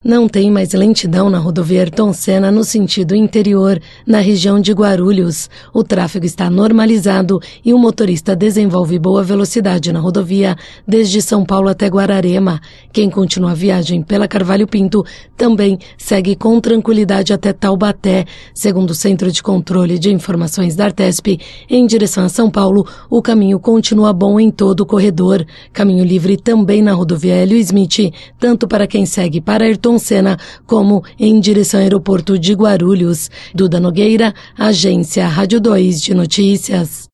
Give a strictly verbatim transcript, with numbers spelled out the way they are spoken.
Não tem mais lentidão na rodovia Ayrton Senna no sentido interior, na região de Guarulhos. O tráfego está normalizado e o motorista desenvolve boa velocidade na rodovia desde São Paulo até Guararema. Quem continua a viagem pela Carvalho Pinto também segue com tranquilidade até Taubaté. Segundo o Centro de Controle de Informações da Artesp, em direção a São Paulo, o caminho continua bom em todo o corredor. Caminho livre também na rodovia Hélio Smith, tanto para quem segue para Ayrton Senna, como em direção ao aeroporto de Guarulhos. Duda Nogueira, Agência Rádio dois de Notícias.